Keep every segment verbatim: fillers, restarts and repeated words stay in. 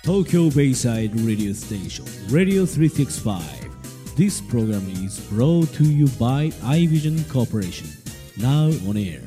Tokyo Bayside Radio Station Radio three sixty-five. This program is brought to you by iVision Corporation. Now on air.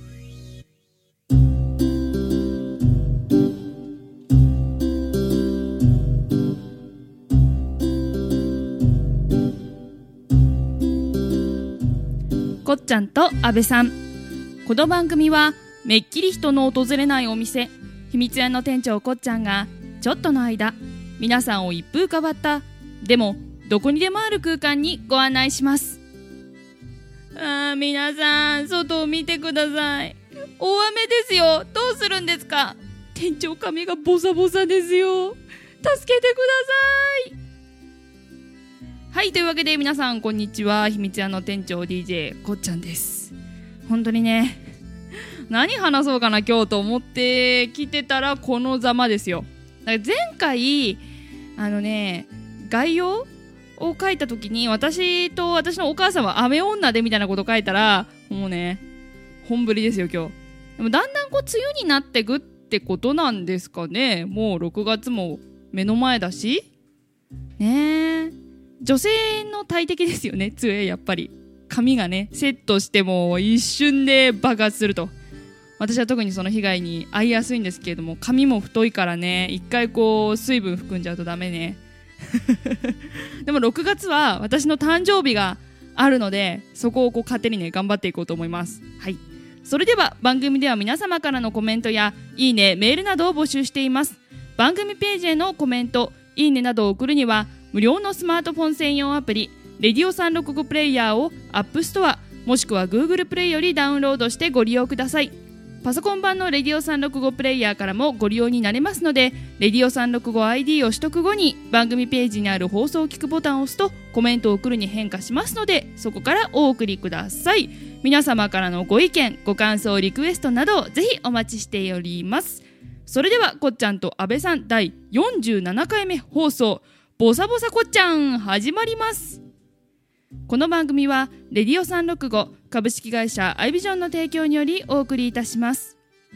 こっちゃんと阿部さん。この番組はめっきり人の訪れないお店、秘密屋の店長こっちゃんがちょっとの間、皆さんを一風変わったでもどこにでもある空間にご案内します。あー、皆さん外を見てください。大雨ですよ。どうするんですか。店長髪がボサボサですよ。助けてください。はい、というわけで皆さんこんにちは。秘密屋の店長 ディージェー こっちゃんです。本当にね、何話そうかな今日と思って来てたらこのざまですよ。だから前回あのね概要を書いた時に、私と私のお母さんは雨女でみたいなこと書いたら、もうね本降りですよ今日。でもだんだんこう梅雨になってくってことなんですかね。もうろくがつも目の前だしねえ、女性の大敵ですよね梅雨。やっぱり髪がねセットしても一瞬で爆発すると。私は特にその被害に遭いやすいんですけれども、髪も太いからね、一回こう水分含んじゃうとダメねでもろくがつは私の誕生日があるので、そこをこう糧にね頑張っていこうと思います。はい、それでは番組では皆様からのコメントやいいね、メールなどを募集しています。番組ページへのコメント、いいねなどを送るには無料のスマートフォン専用アプリレディオさんろくごプレイヤーを App Store もしくは Google プレイよりダウンロードしてご利用ください。パソコン版のレディオさんろくごプレイヤーからもご利用になれますので、レディオさんろくごアイディー を取得後に番組ページにある放送を聞くボタンを押すとコメントを送るに変化しますので、そこからお送りください。皆様からのご意見、ご感想、リクエストなどぜひお待ちしております。それではこっちゃんと阿部さんだいよんじゅうななかいめ放送、ボサボサこっちゃん始まります。この番組はレディオさんろくご株式会社アイビジョンの提供によりお送りいたします。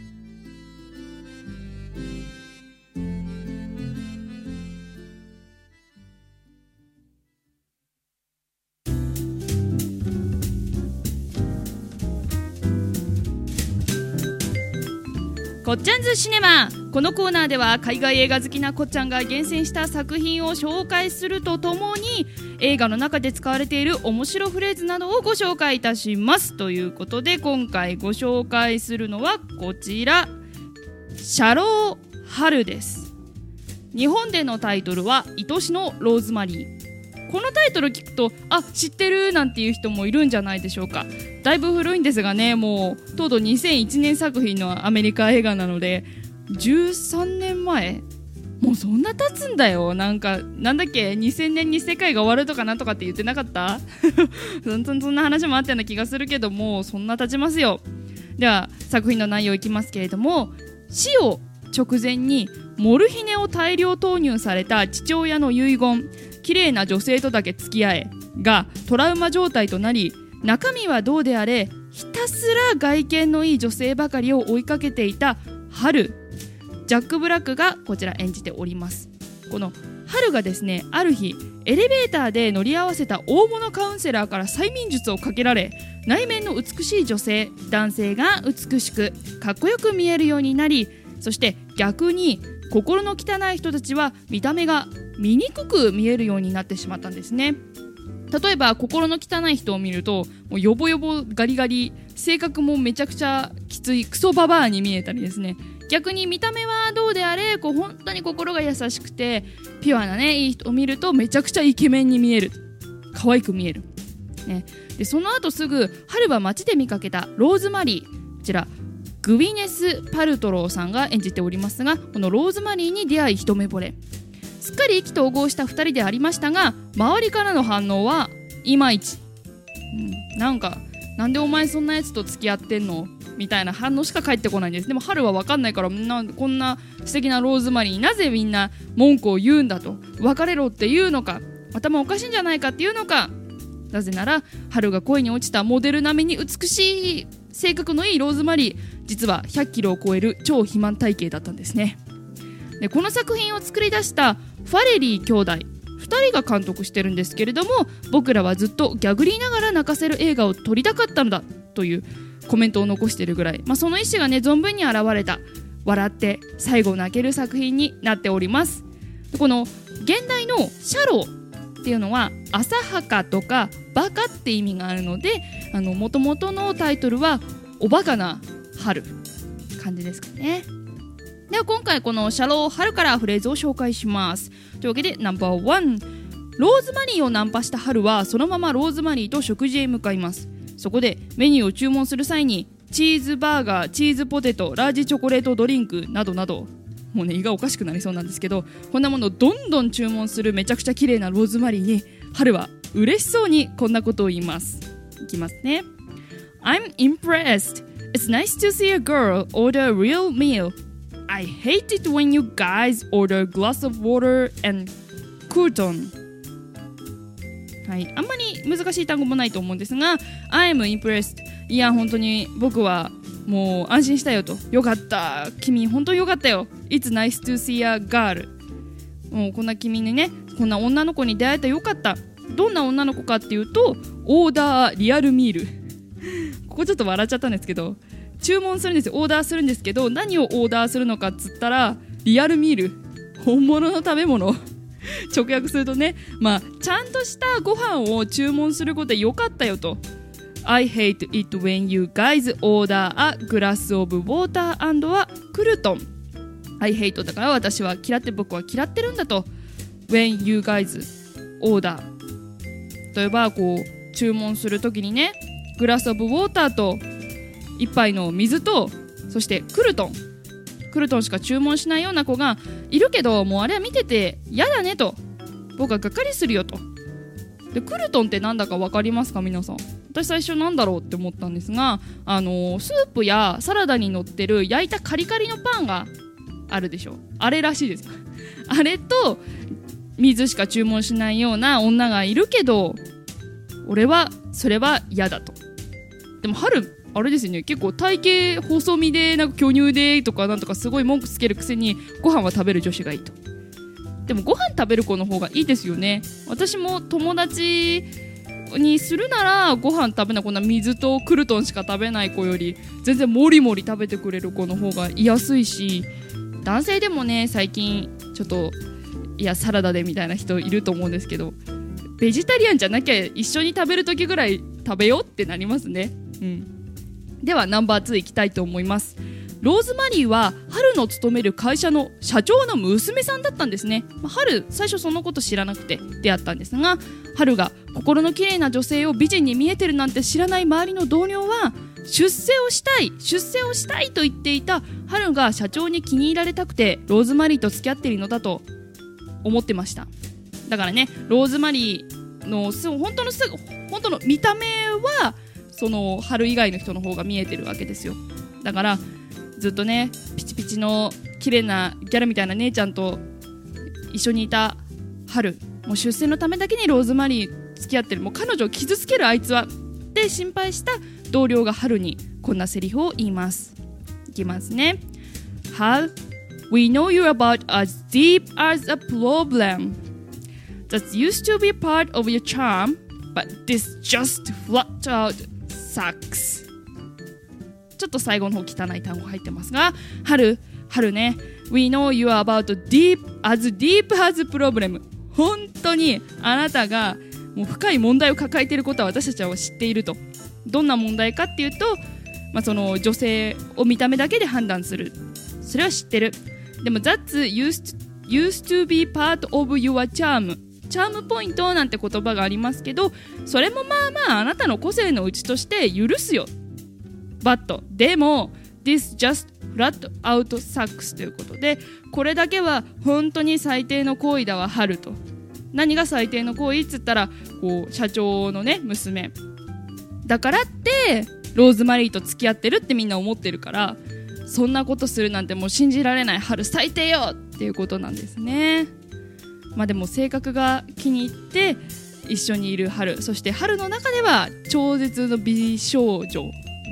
こっちゃんずシネマ。このコーナーでは海外映画好きなこっちゃんが厳選した作品を紹介するとともに、映画の中で使われている面白フレーズなどをご紹介いたします。ということで今回ご紹介するのはこちら、シャロー春です。日本でのタイトルは愛しのローズマリー。このタイトル聞くとあ、知ってるなんていう人もいるんじゃないでしょうか。だいぶ古いんですがね、もうとうとうにせんいちねん作品のアメリカ映画なのでじゅうさんねんまえ、もうそんな経つんだよ。なんかなんだっけ、にせんねんに世界が終わるとかなんとかって言ってなかったそんそんな話もあったような気がするけども、そんな経ちますよ。では作品の内容いきますけれども、死を直前にモルヒネを大量投入された父親の遺言、綺麗な女性とだけ付き合えがトラウマ状態となり、中身はどうであれひたすら外見のいい女性ばかりを追いかけていた春、ジャック・ブラックがこちら演じております。この春がですね、ある日エレベーターで乗り合わせた大物カウンセラーから催眠術をかけられ、内面の美しい女性、男性が美しくかっこよく見えるようになり、そして逆に心の汚い人たちは見た目が醜く見えるようになってしまったんですね。例えば心の汚い人を見るともうヨボヨボガリガリ、性格もめちゃくちゃきついクソババアに見えたりですね、逆に見た目はどうであれこう本当に心が優しくてピュアなねいい人を見るとめちゃくちゃイケメンに見える、可愛く見える、ね、でその後すぐ春は街で見かけたローズマリー、こちらグウィネス・パルトローさんが演じておりますが、このローズマリーに出会い一目惚れ、すっかり意気投合したふたりでありましたが、周りからの反応はいまいち、うん、なんかなんでお前そんなやつと付き合ってんのみたいな反応しか返ってこないんです。でも春は分かんないから、なこんな素敵なローズマリーになぜみんな文句を言うんだと、別れろっていうのか、頭おかしいんじゃないかっていうのか、なぜなら春が恋に落ちたモデル並みに美しい性格のいいローズマリー、実はひゃっキロを超える超肥満体型だったんですね。 でこの作品を作り出したファレリー兄弟ふたりが監督してるんですけれども、僕らはずっとギャグりながら泣かせる映画を撮りたかったのだというコメントを残しているぐらい、まあ、その意思がね存分に現れた笑って最後泣ける作品になっております。でこの現代のシャローっていうのは浅はかとかバカって意味があるので、あの元々のタイトルはおバカな春感じですかね。では今回このシャロー春からフレーズを紹介します。というわけでナンバーワン、ローズマリーをナンパした春はそのままローズマリーと食事へ向かいます。そこでメニューを注文する際にチーズバーガー、チーズポテト、ラージチョコレートドリンクなどなど、もうね胃がおかしくなりそうなんですけど、こんなものをどんどん注文するめちゃくちゃ綺麗なローズマリーに春は嬉しそうにこんなことを言います。いきますね。 I'm impressed. It's nice to see a girl order a real meal. I hate it when you guys order a glass of water and crouton. はい、あんまり難しい単語もないと思うんですが I'm impressed。 いや本当に僕はもう安心したよと、よかった、君本当によかったよ。 It's nice to see a girl。 もうこんな君にね、こんな女の子に出会えたよかった。どんな女の子かっていうと、オーダーリアルミールここちょっと笑っちゃったんですけど、注文するんですよ、オーダーするんですけど、何をオーダーするのかっつったらリアルミール、本物の食べ物直訳するとね、まあちゃんとしたご飯を注文することでよかったよと。 I hate it when you guys order a glass of water and a crouton。 I hate だから私は嫌って、僕は嫌ってるんだと。 when you guys order、 例えばこう注文するときにね、グラスオブウォーターと一杯の水と、そしてクルトンクルトンしか注文しないような子がいるけど、もうあれは見てて嫌だねと、僕はがっかりするよと。でクルトンってなんだか分かりますか皆さん。私最初なんだろうって思ったんですが、あのー、スープやサラダに乗ってる焼いたカリカリのパンがあるでしょ、あれらしいですあれと水しか注文しないような女がいるけど、俺はそれは嫌だと。でも春あれですよね、結構体型細身でなんか巨乳でとかなんとかすごい文句つけるくせにご飯は食べる女子がいいと。でもご飯食べる子の方がいいですよね。私も友達にするならご飯食べない、こんな水とクルトンしか食べない子より全然もりもり食べてくれる子の方が居やすいし、男性でもね最近ちょっといやサラダでみたいな人いると思うんですけど、ベジタリアンじゃなきゃ一緒に食べる時ぐらい食べようってなりますね。うん。ではナンバーツーいきたいと思います。ローズマリーは春の勤める会社の社長の娘さんだったんですね。春最初そのこと知らなくて出会ったんですが、春が心の綺麗な女性を美人に見えてるなんて知らない周りの同僚は、出世をしたい出世をしたいと言っていた春が社長に気に入られたくてローズマリーと付き合っているのだと思ってました。だからね、ローズマリーのす本当のす本当の見た目はその春以外の人の方が見えてるわけですよ。だからずっとねピチピチの綺麗なギャルみたいな姉ちゃんと一緒にいた春、もう出世のためだけにローズマリー付き合ってる、もう彼女を傷つけるあいつはって心配した同僚が春にこんなセリフを言います。いきますね。 Hal, we know you're about as deep as a problem that used to be part of your charm, but this just flat out sucks。 ちょっと最後の方汚い単語入ってますが、春春ね We know you are about deep as deep as problem。 本当にあなたがもう深い問題を抱えていることは私たちは知っていると。どんな問題かっていうと、まあ、その女性を見た目だけで判断する、それは知ってる。でも That's used, used to be part of your charm、チャームポイントなんて言葉がありますけど、それもまあまああなたの個性のうちとして許すよ。But でも This just flat out sucks ということで、これだけは本当に最低の行為だわ春と。何が最低の行為っつったら、こう社長のね娘だからってローズマリーと付き合ってるってみんな思ってるから、そんなことするなんてもう信じられない、春最低よっていうことなんですね。まあでも性格が気に入って一緒にいる春、そして春の中では超絶の美少女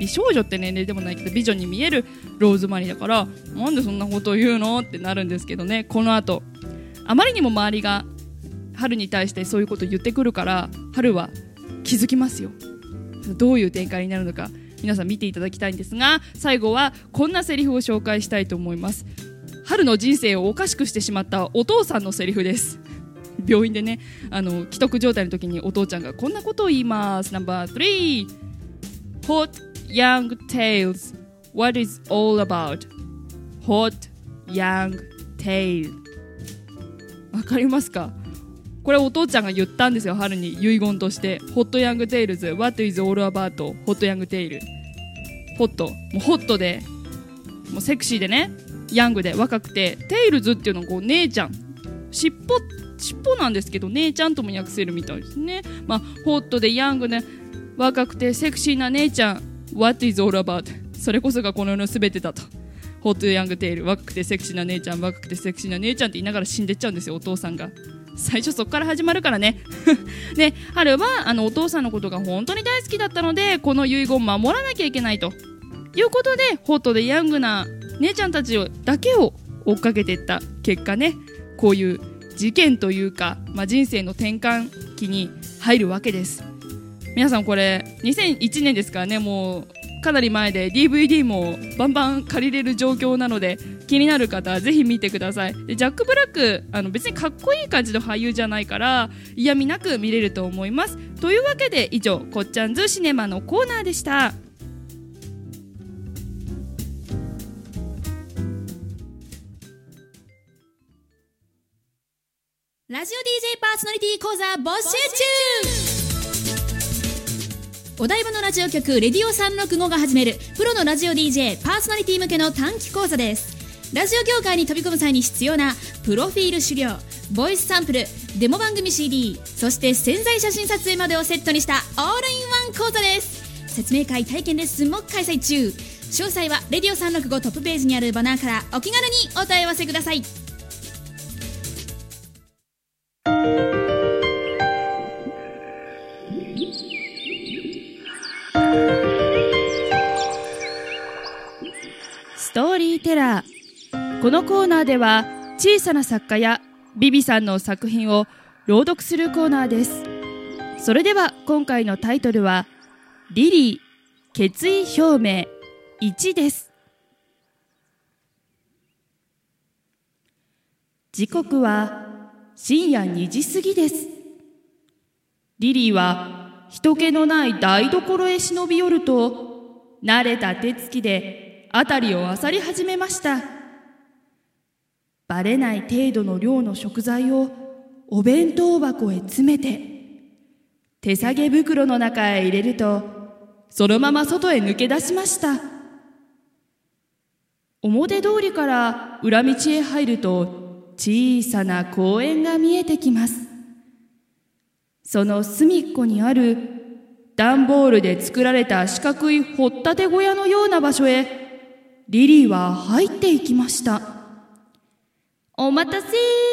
美少女って年齢でもないけど美女に見えるローズマリーだから、なんでそんなことを言うのってなるんですけどね。この後あまりにも周りが春に対してそういうことを言ってくるから、春は気づきますよ。どういう展開になるのか皆さん見ていただきたいんですが、最後はこんなセリフを紹介したいと思います。春の人生をおかしくしてしまったお父さんのセリフです。病院でね、あの既得状態の時にお父ちゃんがこんなことを言います。ナンバースリー Hot young tales What is all about Hot young tale わかりますか？これお父ちゃんが言ったんですよ、春に遺言として。ホットヤングテイルズ What is all about ホットヤングテイル、ホット、もうホットでもうセクシーでね、ヤングで若くて、テイルズっていうのはこう姉ちゃん、尻尾尻尾なんですけど姉ちゃんとも訳せるみたいですね。まあ、ホットでヤングで若くてセクシーな姉ちゃん What is all about それこそがこの世の全てだと。ホットヤングテイル、若くてセクシーな姉ちゃん、若くてセクシーな姉ちゃんって言いながら死んでっちゃうんですよ、お父さんが。最初そこから始まるからねで、春はあのお父さんのことが本当に大好きだったので、この遺言を守らなきゃいけないということで、ホットでヤングな姉ちゃんたちをだけを追っかけていった結果ね、こういう事件というか、まあ、人生の転換期に入るわけです。皆さんこれにせんいちねんですからね、もうかなり前で ディーブイディー もバンバン借りれる状況なので、気になる方はぜひ見てください。でジャック・ブラック、あの別にかっこいい感じの俳優じゃないから嫌味なく見れると思います。というわけで以上、こっちゃんずシネマのコーナーでした。 ラジオ ディージェー パーソナリティ講座募集中。お台場のラジオ局レディオさんろくごが始めるプロのラジオ ディージェー パーソナリティ向けの短期講座です。ラジオ業界に飛び込む際に必要なプロフィール資料、ボイスサンプル、デモ番組 シーディー、そして宣材写真撮影までをセットにしたオールインワン講座です。説明会、体験レッスンも開催中。詳細はレディオさんろくごトップページにあるバナーからお気軽にお問い合わせください。 ストーリーテラー。このコーナーでは小さな作家やビビさんの作品を朗読するコーナーです。それでは今回のタイトルはリリー決意表明いちです。時刻は深夜にじ過ぎです。リリーは人気のない台所へ忍び寄ると、慣れた手つきであたりを漁り始めました。バレない程度の量の食材をお弁当箱へ詰めて、手提げ袋の中へ入れると、そのまま外へ抜け出しました。表通りから裏道へ入ると、小さな公園が見えてきます。その隅っこにある段ボールで作られた四角い掘ったて小屋のような場所へリリーは入っていきました。お待たせ。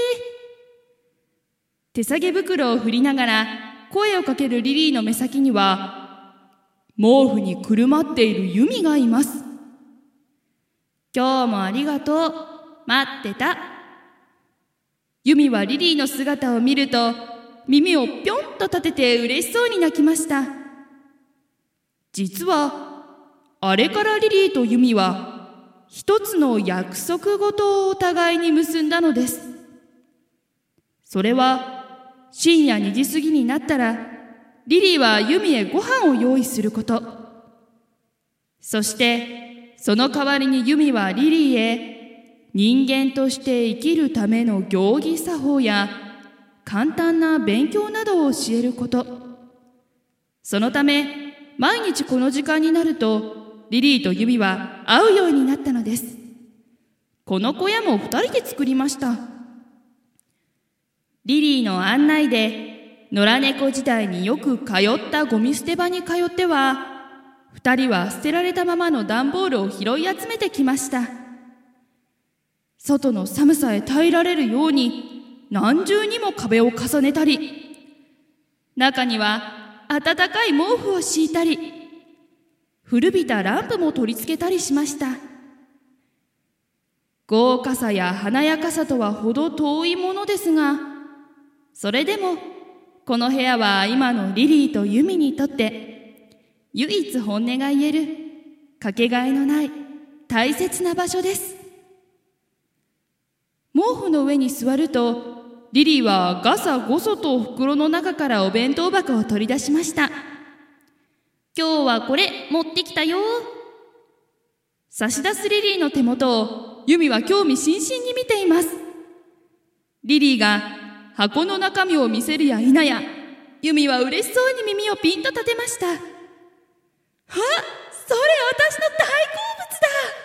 手提げ袋を振りながら声をかけるリリーの目先には、毛布にくるまっているユミがいます。今日もありがとう。待ってた。ユミはリリーの姿を見ると、耳をぴょんと立てて嬉しそうに泣きました。実は、あれからリリーとユミは、一つの約束事をお互いに結んだのです。それは深夜にじ過ぎになったらリリーはユミへご飯を用意すること。そしてその代わりにユミはリリーへ人間として生きるための行儀作法や簡単な勉強などを教えること。そのため毎日この時間になるとリリーとユミは会うようになったのです。この小屋も二人で作りました。リリーの案内で野良猫時代によく通ったゴミ捨て場に通っては、二人は捨てられたままの段ボールを拾い集めてきました。外の寒さへ耐えられるように何重にも壁を重ねたり、中には暖かい毛布を敷いたり、 古びたランプも取り付けたりしました。豪華さや華やかさとはほど遠いものですが、それでもこの部屋は今のリリーとユミにとって唯一本音が言えるかけがえのない大切な場所です。毛布の上に座ると、リリーはガサゴソと袋の中からお弁当箱を取り出しました。今日はこれ持ってきたよ。差し出すリリーの手元をユミは興味津々に見ています。リリーが箱の中身を見せるや否や、ユミは嬉しそうに耳をピンと立てました。あ、それ私の大好物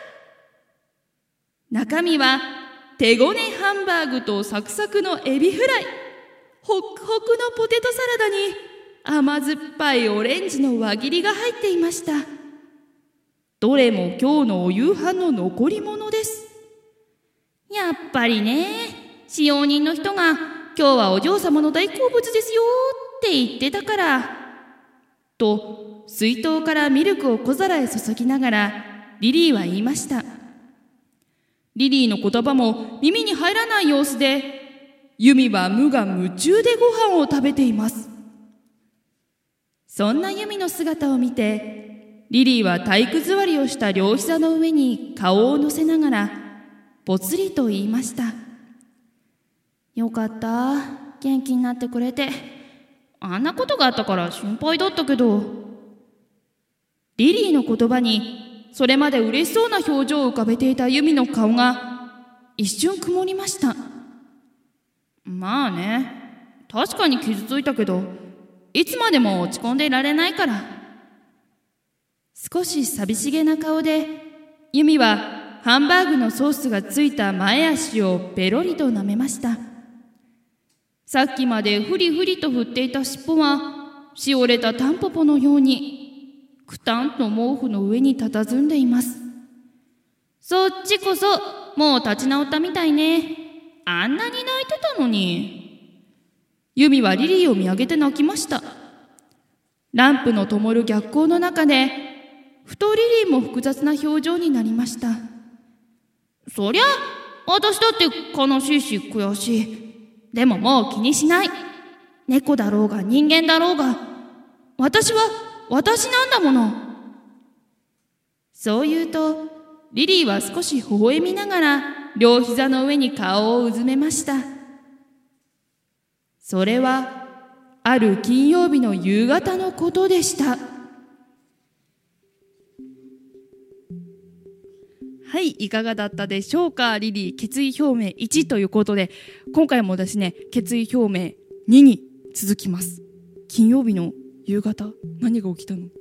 だ。中身は手ごねハンバーグとサクサクのエビフライ、ホクホクのポテトサラダに甘酸っぱいオレンジの輪切りが入っていました。どれも今日のお夕飯の残り物です。やっぱりね、使用人の人が今日はお嬢様の大好物ですよって言ってたからと、水筒からミルクを小皿へ注ぎながらリリーは言いました。リリーの言葉も耳に入らない様子で、ユミは無我夢中でご飯を食べています。そんなユミの姿を見て、リリーは体育座りをした両膝の上に顔を乗せながらぽつりと言いました。よかった、元気になってくれて。あんなことがあったから心配だったけど。リリーの言葉にそれまで嬉しそうな表情を浮かべていたユミの顔が一瞬曇りました。まあね、確かに傷ついたけど、いつまでも落ち込んでいられないから。少し寂しげな顔でユミはハンバーグのソースがついた前足をペロリと舐めました。さっきまでフリフリと振っていた尻尾はしおれたタンポポのようにくたんと毛布の上に佇んでいます。そっちこそもう立ち直ったみたいね。あんなに泣いてたのに。ユミはリリーを見上げて泣きました。ランプの灯る逆光の中でふとリリーも複雑な表情になりました。そりゃ私だって悲しいし悔しい。でももう気にしない。猫だろうが人間だろうが、私は私なんだもの。そう言うとリリーは少し微笑みながら両膝の上に顔をうずめました。それはある金曜日の夕方のことでした。はい、いかがだったでしょうか。リリー決意表明いちということで、今回もですね決意表明にに続きます。金曜日の夕方、何が起きたの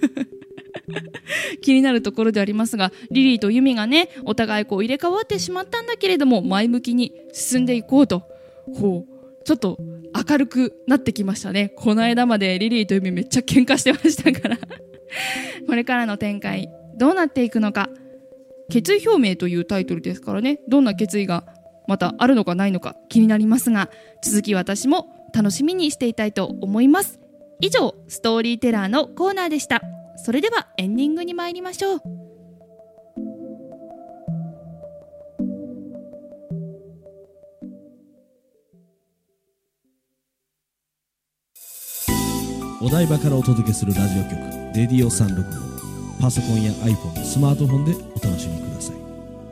気になるところでありますが、リリーとユミがねお互いこう入れ替わってしまったんだけれども、前向きに進んでいこうと、こうちょっと明るくなってきましたね。この間までリリーとユミめっちゃ喧嘩してましたからこれからの展開どうなっていくのか。決意表明というタイトルですからね、どんな決意がまたあるのかないのか気になりますが、続き私も楽しみにしていたいと思います。以上、ストーリーテラーのコーナーでした。それではエンディングに参りましょう。 お台場からお届けするラジオ局レディオさんろくご、パソコンや iPhone、スマートフォンでお楽しみください。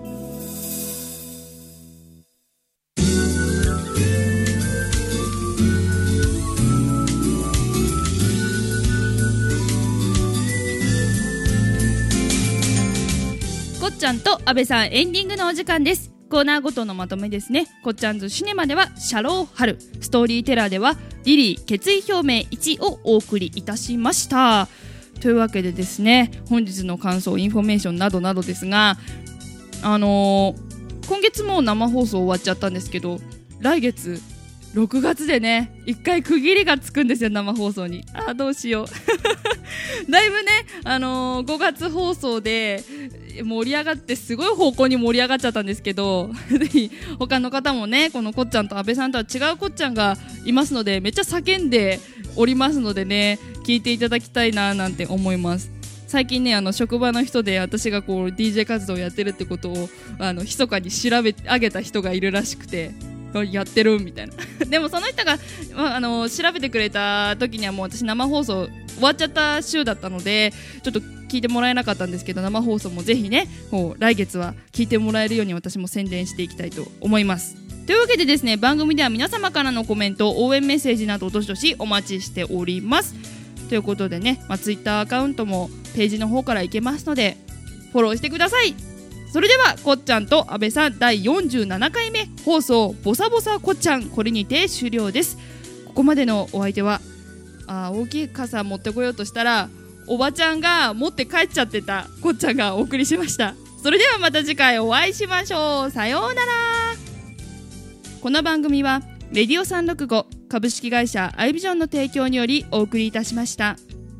こっちゃんと阿部さんエンディングのお時間です。コーナーごとのまとめですね。こっちゃんずシネマではシャロー春、ストーリーテラーではリリー決意表明いちをお送りいたしました。というわけでですね、本日の感想インフォメーションなどなどですが、あのー、今月もう生放送終わっちゃったんですけど、来月ろくがつでね一回区切りがつくんですよ、生放送に。あーどうしようだいぶね、あのー、ごがつ放送で盛り上がってすごい方向に盛り上がっちゃったんですけどぜひ他の方もね、このこっちゃんと阿部さんとは違うこっちゃんがいますので、めっちゃ叫んでおりますのでね、聞いていただきたいななんて思います。 最近ねあの職場の人で私がこう ディージェー 活動をやってるってことをあの密かに調べ上げた人がいるらしくて、やってるみたいなでもその人が、まあ、あの調べてくれた時にはもう私生放送終わっちゃった週だったのでちょっと聞いてもらえなかったんですけど、生放送もぜひねこう来月は聞いてもらえるように私も宣伝していきたいと思います。というわけでですね、番組では皆様からのコメント、応援メッセージなどどしどしお待ちしております。ということでね、まあ、ツイッターアカウントもページの方からいけますのでフォローしてください。それではこっちゃんと阿部さんだいよんじゅうななかいめ放送ボサボサこっちゃん、これにて終了です。ここまでのお相手はあ大きい傘持ってこようとしたらおばちゃんが持って帰っちゃってたこっちゃんがお送りしました。それではまた次回お会いしましょう。さようなら。この番組はレディオさんろくご株式会社アイビジョンの提供によりお送りいたしました。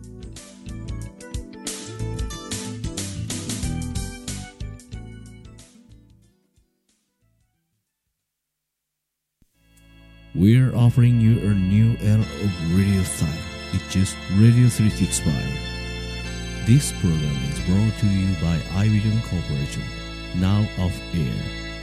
We're offering you a new era of radio style. It's just Radio three sixty-five. This program is brought to you by iVision Corporation. Now off air.